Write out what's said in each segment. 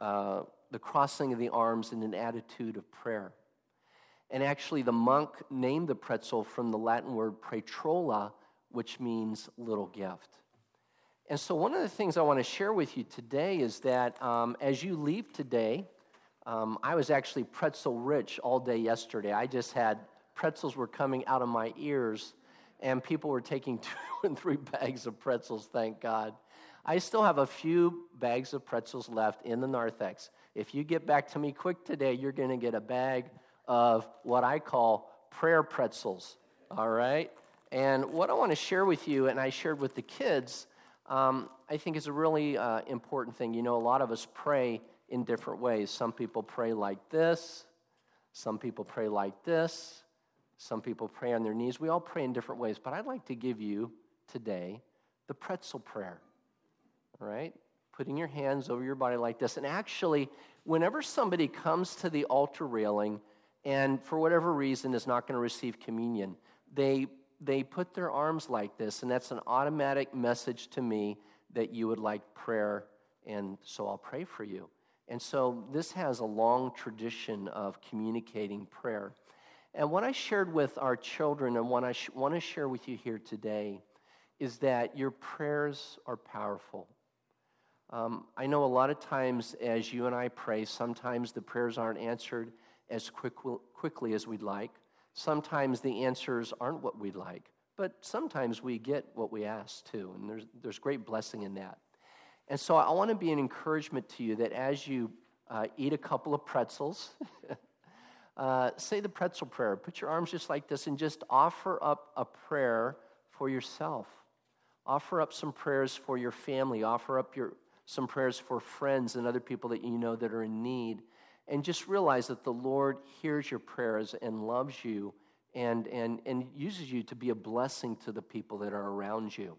the crossing of the arms in an attitude of prayer. And actually, the monk named the pretzel from the Latin word praetrola, which means little gift. And so one of the things I want to share with you today is that as you leave today, I was actually pretzel rich all day yesterday. I just had pretzels were coming out of my ears, and people were taking 2 and 3 bags of pretzels, thank God. I still have a few bags of pretzels left in the narthex. If you get back to me quick today, you're going to get a bag of what I call prayer pretzels, all right? And what I want to share with you, and I shared with the kids, I think is a really important thing. You know, a lot of us pray in different ways. Some people pray like this. Some people pray like this. Some people pray on their knees. We all pray in different ways. But I'd like to give you today the pretzel prayer, all right? Putting your hands over your body like this. And actually, whenever somebody comes to the altar railing and for whatever reason is not going to receive communion, they put their arms like this, and that's an automatic message to me that you would like prayer, and so I'll pray for you. And so this has a long tradition of communicating prayer. And what I shared with our children and what I want to share with you here today is that your prayers are powerful. I know a lot of times as you and I pray, sometimes the prayers aren't answered as quickly as we'd like. Sometimes the answers aren't what we'd like, but sometimes we get what we ask too, and there's great blessing in that. And so I want to be an encouragement to you that as you eat a couple of pretzels, say the pretzel prayer. Put your arms just like this and just offer up a prayer for yourself. Offer up some prayers for your family. Offer up some prayers for friends and other people that you know that are in need. And just realize that the Lord hears your prayers and loves you and uses you to be a blessing to the people that are around you.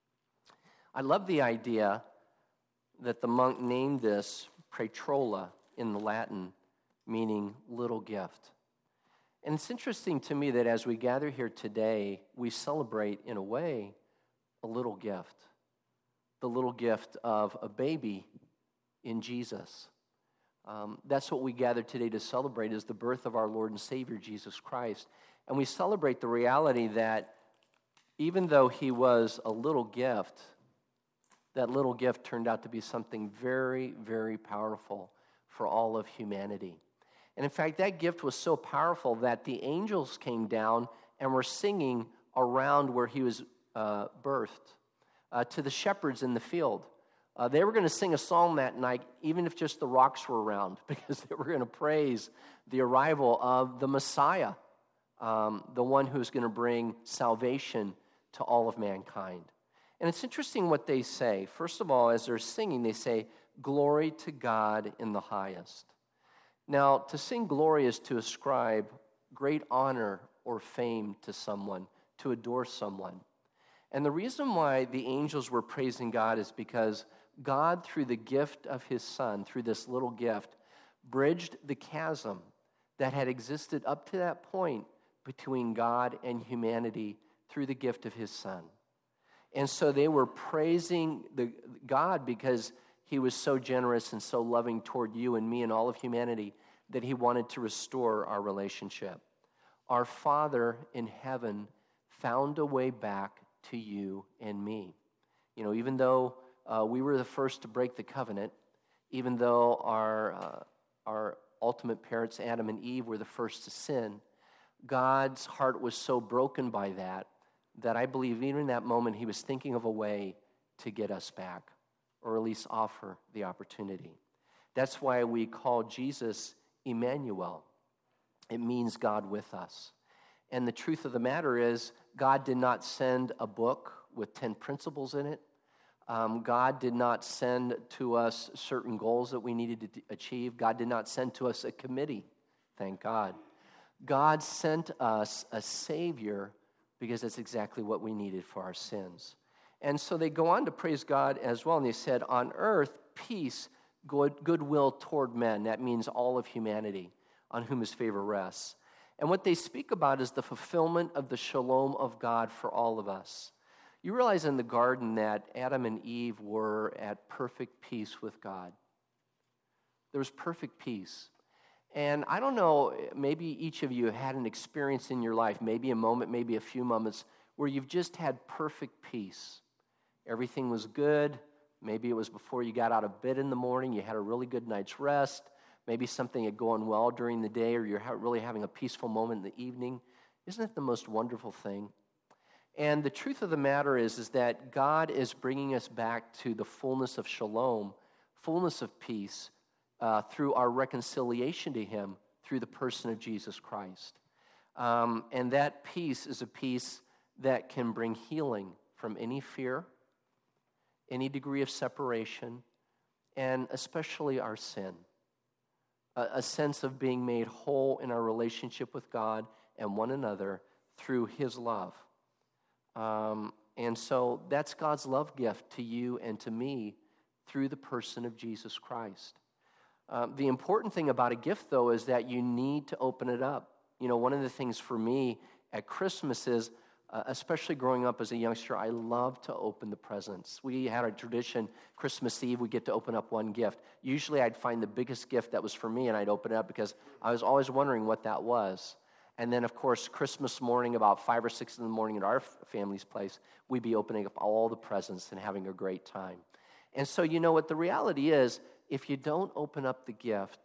I love the idea that the monk named this praetrola in the Latin, meaning little gift. And it's interesting to me that as we gather here today, we celebrate, in a way, a little gift. The little gift of a baby in Jesus. That's what we gather today to celebrate, is the birth of our Lord and Savior, Jesus Christ. And we celebrate the reality that even though he was a little gift, that little gift turned out to be something very, very powerful for all of humanity. And in fact, that gift was so powerful that the angels came down and were singing around where he was birthed to the shepherds in the field. They were going to sing a psalm that night, even if just the rocks were around, because they were going to praise the arrival of the Messiah, the one who's going to bring salvation to all of mankind. And it's interesting what they say. First of all, as they're singing, they say, "Glory to God in the highest." Now, to sing glory is to ascribe great honor or fame to someone, to adore someone. And the reason why the angels were praising God is because God, through the gift of his Son, through this little gift, bridged the chasm that had existed up to that point between God and humanity through the gift of his Son. And so they were praising God because he was so generous and so loving toward you and me and all of humanity that he wanted to restore our relationship. Our Father in heaven found a way back to you and me. You know, even though we were the first to break the covenant, even though our ultimate parents, Adam and Eve, were the first to sin, God's heart was so broken by that I believe even in that moment he was thinking of a way to get us back, or at least offer the opportunity. That's why we call Jesus Emmanuel. It means God with us. And the truth of the matter is, God did not send a book with 10 principles in it. God did not send to us certain goals that we needed to achieve. God did not send to us a committee, thank God. God sent us a Savior because that's exactly what we needed for our sins. And so they go on to praise God as well, and they said, on earth, peace, goodwill toward men. That means all of humanity, on whom his favor rests. And what they speak about is the fulfillment of the shalom of God for all of us. You realize in the garden that Adam and Eve were at perfect peace with God. There was perfect peace. And I don't know, maybe each of you had an experience in your life, maybe a moment, maybe a few moments, where you've just had perfect peace. Everything was good. Maybe it was before you got out of bed in the morning, you had a really good night's rest. Maybe something had gone well during the day, or you're really having a peaceful moment in the evening. Isn't it the most wonderful thing? And the truth of the matter is that God is bringing us back to the fullness of shalom, fullness of peace, through our reconciliation to Him through the person of Jesus Christ. And that peace is a peace that can bring healing from any fear, any degree of separation, and especially our sin. A sense of being made whole in our relationship with God and one another through His love. And so that's God's love gift to you and to me through the person of Jesus Christ. The important thing about a gift, though, is that you need to open it up. You know, one of the things for me at Christmas is, especially growing up as a youngster, I love to open the presents. We had a tradition, Christmas Eve, we get to open up one gift. Usually I'd find the biggest gift that was for me, and I'd open it up because I was always wondering what that was. And then, of course, Christmas morning, about 5 or 6 in the morning at our family's place, we'd be opening up all the presents and having a great time. And so, you know what the reality is, if you don't open up the gift,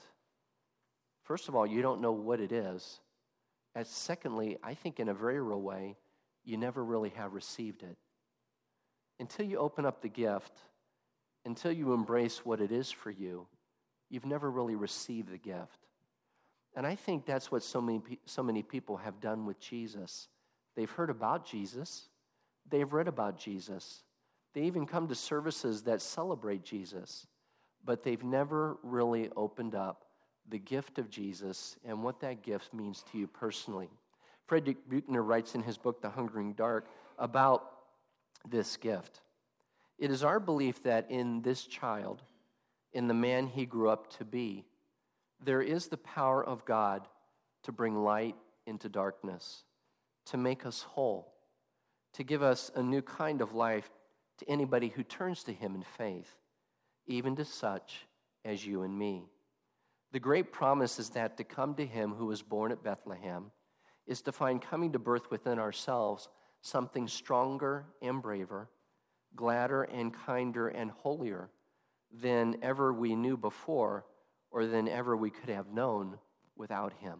first of all, you don't know what it is. And secondly, I think in a very real way, you never really have received it. Until you open up the gift, until you embrace what it is for you, you've never really received the gift. And I think that's what so many people have done with Jesus. They've heard about Jesus. They've read about Jesus. They even come to services that celebrate Jesus. But they've never really opened up the gift of Jesus and what that gift means to you personally. Frederick Buechner writes in his book, The Hungering Dark, about this gift. It is our belief that in this child, in the man he grew up to be, there is the power of God to bring light into darkness, to make us whole, to give us a new kind of life to anybody who turns to Him in faith, even to such as you and me. The great promise is that to come to Him who was born at Bethlehem is to find coming to birth within ourselves something stronger and braver, gladder and kinder and holier than ever we knew before, or than ever we could have known without Him.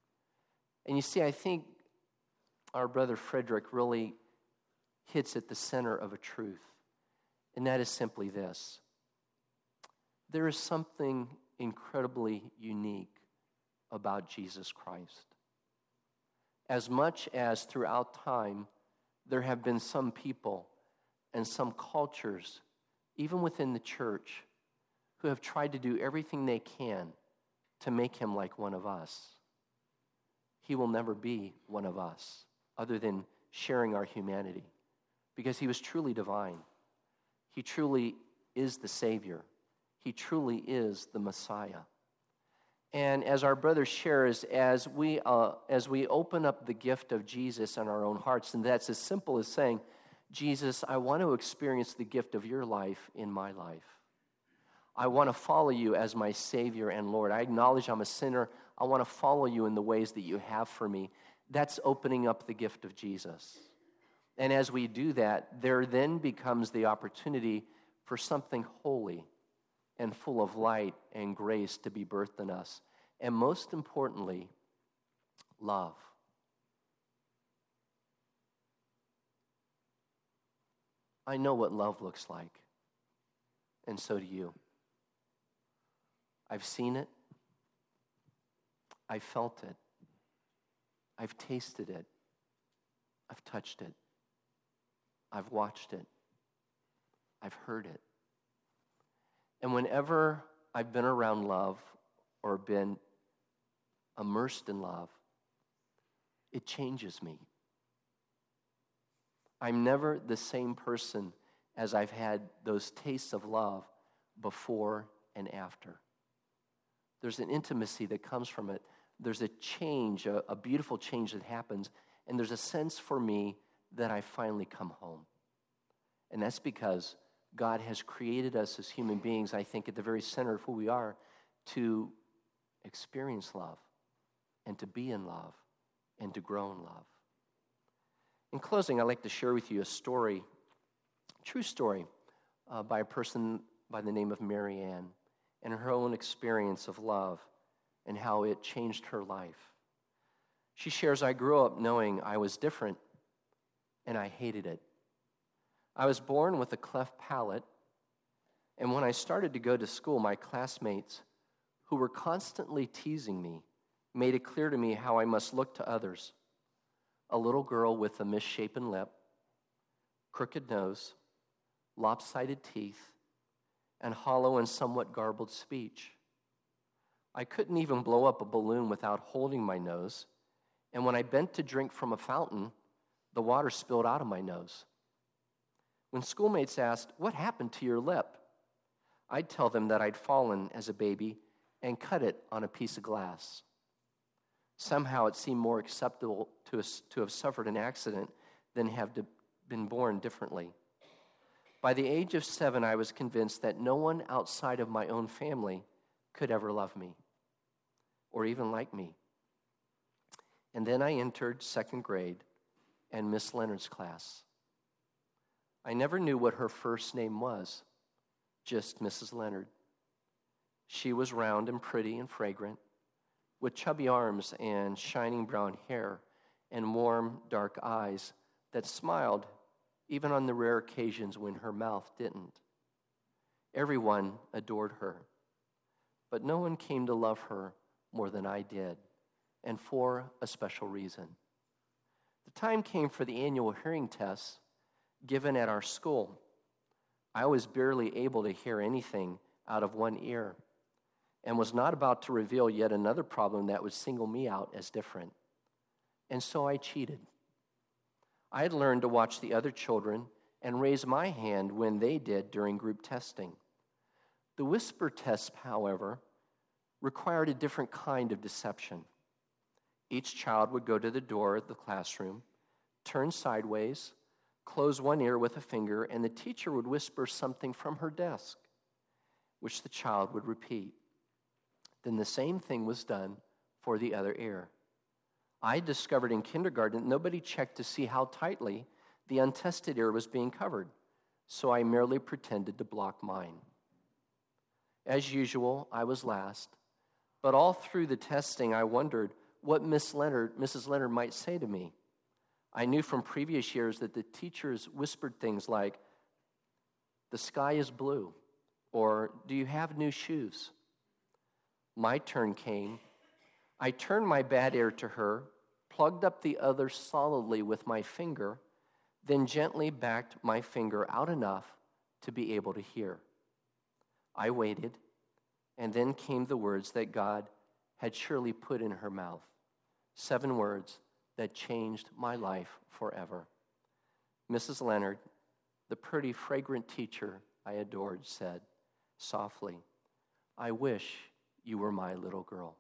And you see, I think our brother Frederick really hits at the center of a truth, and that is simply this. There is something incredibly unique about Jesus Christ. As much as throughout time, there have been some people and some cultures, even within the church, who have tried to do everything they can to make Him like one of us. He will never be one of us, other than sharing our humanity, because He was truly divine. He truly is the Savior. He truly is the Messiah. And as our brother shares, as we open up the gift of Jesus in our own hearts, and that's as simple as saying, Jesus, I want to experience the gift of your life in my life. I want to follow you as my Savior and Lord. I acknowledge I'm a sinner. I want to follow you in the ways that you have for me. That's opening up the gift of Jesus. And as we do that, there then becomes the opportunity for something holy and full of light and grace to be birthed in us. And most importantly, love. I know what love looks like, and so do you. I've seen it. I've felt it. I've tasted it. I've touched it. I've watched it. I've heard it. And whenever I've been around love or been immersed in love, it changes me. I'm never the same person as I've had those tastes of love before and after. There's an intimacy that comes from it. There's a change, a beautiful change that happens, and there's a sense for me that I finally come home. And that's because God has created us as human beings, I think, at the very center of who we are, to experience love and to be in love and to grow in love. In closing, I'd like to share with you a story, true story, by a person by the name of Mary Ann and her own experience of love and how it changed her life. She shares, I grew up knowing I was different and I hated it. I was born with a cleft palate, and when I started to go to school, my classmates, who were constantly teasing me, made it clear to me how I must look to others. A little girl with a misshapen lip, crooked nose, lopsided teeth, and hollow and somewhat garbled speech. I couldn't even blow up a balloon without holding my nose, and when I bent to drink from a fountain, the water spilled out of my nose. When schoolmates asked, "What happened to your lip?" I'd tell them that I'd fallen as a baby and cut it on a piece of glass. Somehow it seemed more acceptable to have suffered an accident than have been born differently. By the age of 7, I was convinced that no one outside of my own family could ever love me or even like me. And then I entered 2nd grade and Miss Leonard's class. I never knew what her first name was, just Mrs. Leonard. She was round and pretty and fragrant, with chubby arms and shining brown hair and warm, dark eyes that smiled even on the rare occasions when her mouth didn't. Everyone adored her, but no one came to love her more than I did, and for a special reason. The time came for the annual hearing tests given at our school. I was barely able to hear anything out of one ear and was not about to reveal yet another problem that would single me out as different. And so I cheated. I had learned to watch the other children and raise my hand when they did during group testing. The whisper test, however, required a different kind of deception. Each child would go to the door of the classroom, turn sideways, close one ear with a finger, and the teacher would whisper something from her desk, which the child would repeat. Then the same thing was done for the other ear. I discovered in kindergarten that nobody checked to see how tightly the untested ear was being covered, so I merely pretended to block mine. As usual, I was last, but all through the testing, I wondered what Mrs. Leonard might say to me. I knew from previous years that the teachers whispered things like, "The sky is blue," or "Do you have new shoes?" My turn came. I turned my bad ear to her, plugged up the other solidly with my finger, then gently backed my finger out enough to be able to hear. I waited, and then came the words that God had surely put in her mouth. 7 words that changed my life forever. Mrs. Leonard, the pretty, fragrant teacher I adored, said softly, "I wish you were my little girl."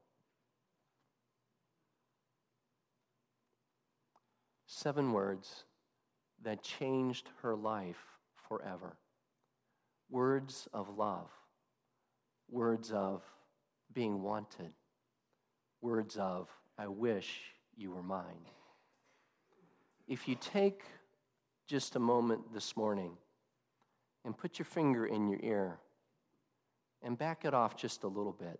7 words that changed her life forever. Words of love. Words of being wanted. Words of, "I wish you were mine." If you take just a moment this morning and put your finger in your ear and back it off just a little bit,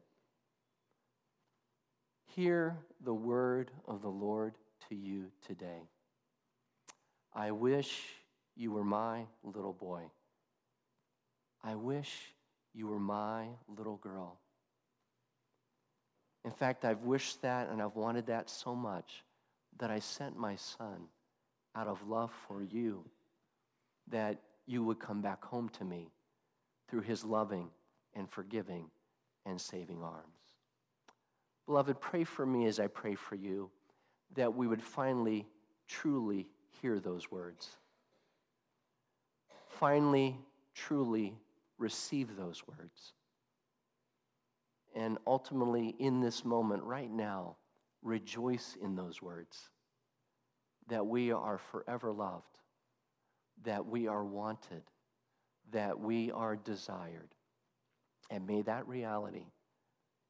hear the word of the Lord to you today. I wish you were my little boy. I wish you were my little girl. In fact, I've wished that and I've wanted that so much that I sent my son out of love for you, that you would come back home to me through his loving and forgiving and saving arms. Beloved, pray for me as I pray for you, that we would finally, truly hear those words. Finally, truly receive those words. And ultimately, in this moment, right now, rejoice in those words. That we are forever loved. That we are wanted. That we are desired. And may that reality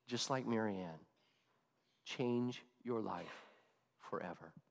just like Marianne, change your life forever.